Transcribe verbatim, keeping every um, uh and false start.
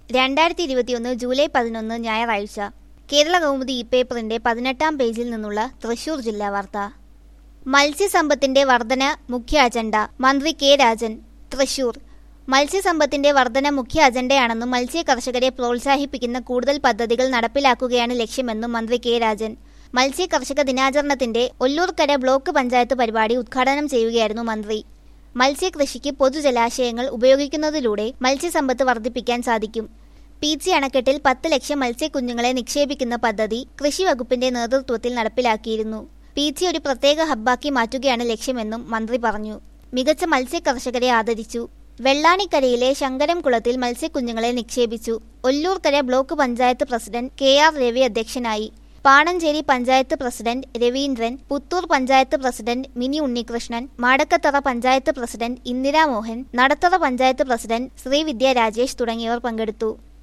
രണ്ടായിരത്തി ഇരുപത്തിയൊന്ന് ജൂലൈ പതിനൊന്ന് ഞായറാഴ്ച. കേരള കൗമുദി ഇ പേപ്പറിന്റെ പതിനെട്ടാം പേജിൽ നിന്നുള്ള തൃശൂർ ജില്ലാ വാർത്ത. മത്സ്യസമ്പത്തിന്റെ വർധന മുഖ്യ അജണ്ട, മന്ത്രി കെ രാജൻ. തൃശൂർ. മത്സ്യസമ്പത്തിന്റെ വർധന മുഖ്യ അജണ്ടയാണെന്നും മത്സ്യ കർഷകരെ പ്രോത്സാഹിപ്പിക്കുന്ന കൂടുതൽ പദ്ധതികൾ നടപ്പിലാക്കുകയാണ് ലക്ഷ്യമെന്നും മന്ത്രി കെ രാജൻ മത്സ്യ കർഷക ദിനാചരണത്തിന്റെ ഒല്ലൂർക്കര ബ്ലോക്ക് പഞ്ചായത്ത് പരിപാടി ഉദ്ഘാടനം ചെയ്യുകയായിരുന്നു മന്ത്രി. മത്സ്യകൃഷിക്ക് പൊതുജലാശയങ്ങൾ ഉപയോഗിക്കുന്നതിലൂടെ മത്സ്യസമ്പത്ത് വർദ്ധിപ്പിക്കാൻ സാധിക്കും. പീച്ചി അണക്കെട്ടിൽ പത്ത് ലക്ഷം മത്സ്യക്കുഞ്ഞുങ്ങളെ നിക്ഷേപിക്കുന്ന പദ്ധതി കൃഷി വകുപ്പിന്റെ നേതൃത്വത്തിൽ നടപ്പിലാക്കിയിരുന്നു. പീച്ചി ഒരു പ്രത്യേക ഹബ്ബാക്കി മാറ്റുകയാണ് ലക്ഷ്യമെന്നും മന്ത്രി പറഞ്ഞു. മികച്ച മത്സ്യ കർഷകരെ ആദരിച്ചു. വെള്ളാണിക്കരയിലെ ശങ്കരംകുളത്തിൽ മത്സ്യക്കുഞ്ഞുങ്ങളെ നിക്ഷേപിച്ചു. Ollukkara block panchayat president K R Ravi അധ്യക്ഷനായി. Pananchery panchayat president Raveendran, Puthur panchayat president Mini Unnikrishnan, Madakkathara panchayat president Indiramohan, Nadathara panchayat president Sreevidya Rajesh തുടങ്ങിയവർ പങ്കെടുത്തു.